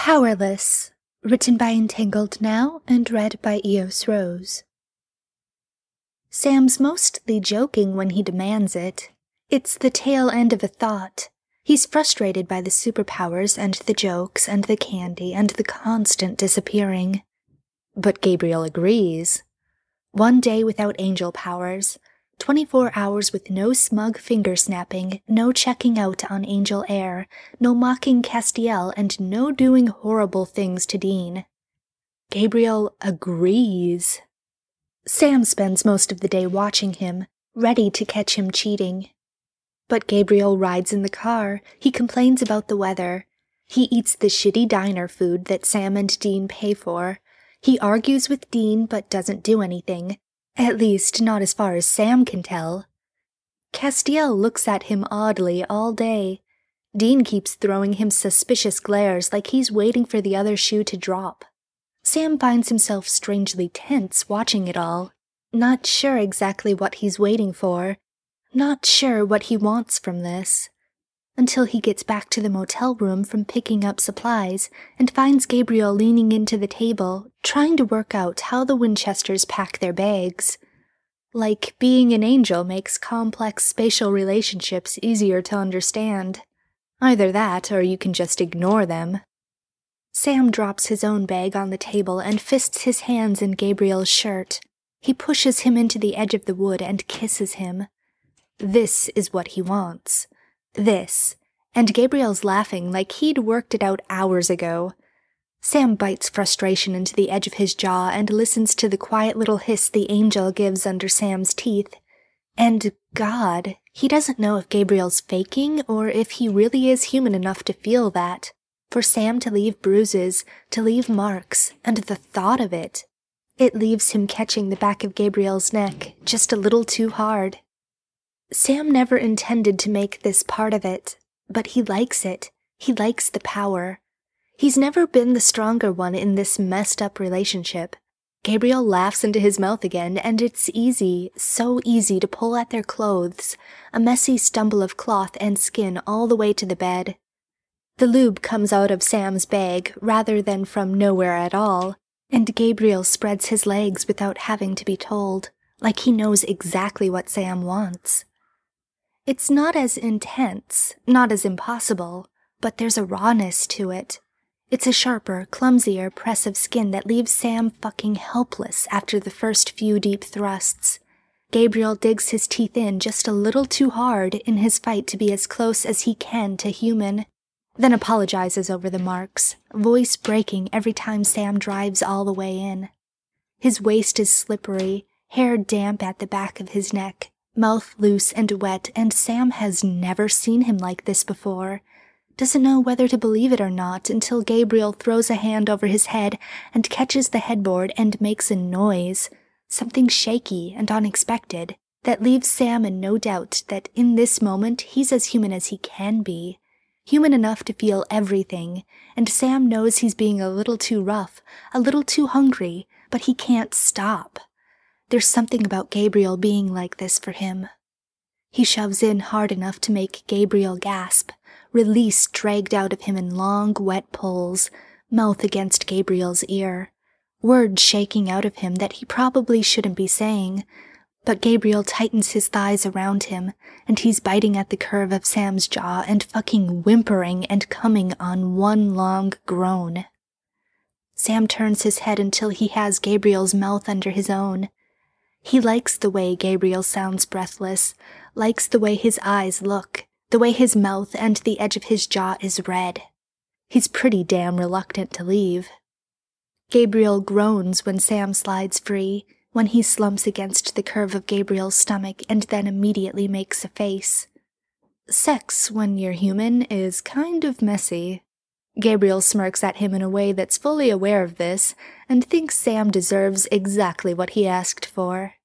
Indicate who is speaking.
Speaker 1: Powerless, written by Entangled Now and read by Eos Rose. Sam's mostly joking when he demands it. It's the tail end of a thought. He's frustrated by the superpowers and the jokes and the candy and the constant disappearing. But Gabriel agrees. 1 day without angel powers, 24 hours with no smug finger-snapping, no checking out on Angel Air, no mocking Castiel, and no doing horrible things to Dean. Gabriel agrees. Sam spends most of the day watching him, ready to catch him cheating. But Gabriel rides in the car, he complains about the weather. He eats the shitty diner food that Sam and Dean pay for. He argues with Dean but doesn't do anything. At least, not as far as Sam can tell. Castiel looks at him oddly all day. Dean keeps throwing him suspicious glares like he's waiting for the other shoe to drop. Sam finds himself strangely tense watching it all. Not sure exactly what he's waiting for. Not sure what he wants from this. Until he gets back to the motel room from picking up supplies and finds Gabriel leaning into the table, trying to work out how the Winchesters pack their bags. Like being an angel makes complex spatial relationships easier to understand. Either that, or you can just ignore them. Sam drops his own bag on the table and fists his hands in Gabriel's shirt. He pushes him into the edge of the wood and kisses him. This is what he wants. This, and Gabriel's laughing like he'd worked it out hours ago. Sam bites frustration into the edge of his jaw and listens to the quiet little hiss the angel gives under Sam's teeth. And God, he doesn't know if Gabriel's faking or if he really is human enough to feel that. For Sam to leave bruises, to leave marks, and the thought of it leaves him catching the back of Gabriel's neck just a little too hard. Sam never intended to make this part of it, but he likes it. He likes the power. He's never been the stronger one in this messed-up relationship. Gabriel laughs into his mouth again, and it's easy, so easy to pull at their clothes, a messy stumble of cloth and skin all the way to the bed. The lube comes out of Sam's bag rather than from nowhere at all, and Gabriel spreads his legs without having to be told, like he knows exactly what Sam wants. It's not as intense, not as impossible, but there's a rawness to it. It's a sharper, clumsier press of skin that leaves Sam fucking helpless after the first few deep thrusts. Gabriel digs his teeth in just a little too hard in his fight to be as close as he can to human, then apologizes over the marks, voice breaking every time Sam drives all the way in. His waist is slippery, hair damp at the back of his neck, mouth loose and wet, and Sam has never seen him like this before. Doesn't know whether to believe it or not until Gabriel throws a hand over his head and catches the headboard and makes a noise, something shaky and unexpected, that leaves Sam in no doubt that in this moment he's as human as he can be. Human enough to feel everything, and Sam knows he's being a little too rough, a little too hungry, but he can't stop. There's something about Gabriel being like this for him. He shoves in hard enough to make Gabriel gasp, release dragged out of him in long, wet pulls, mouth against Gabriel's ear, words shaking out of him that he probably shouldn't be saying, but Gabriel tightens his thighs around him, and he's biting at the curve of Sam's jaw and fucking whimpering and coming on one long groan. Sam turns his head until he has Gabriel's mouth under his own. He likes the way Gabriel sounds breathless, likes the way his eyes look, the way his mouth and the edge of his jaw is red. He's pretty damn reluctant to leave. Gabriel groans when Sam slides free, when he slumps against the curve of Gabriel's stomach and then immediately makes a face. Sex, when you're human, is kind of messy. Gabriel smirks at him in a way that's fully aware of this, and thinks Sam deserves exactly what he asked for.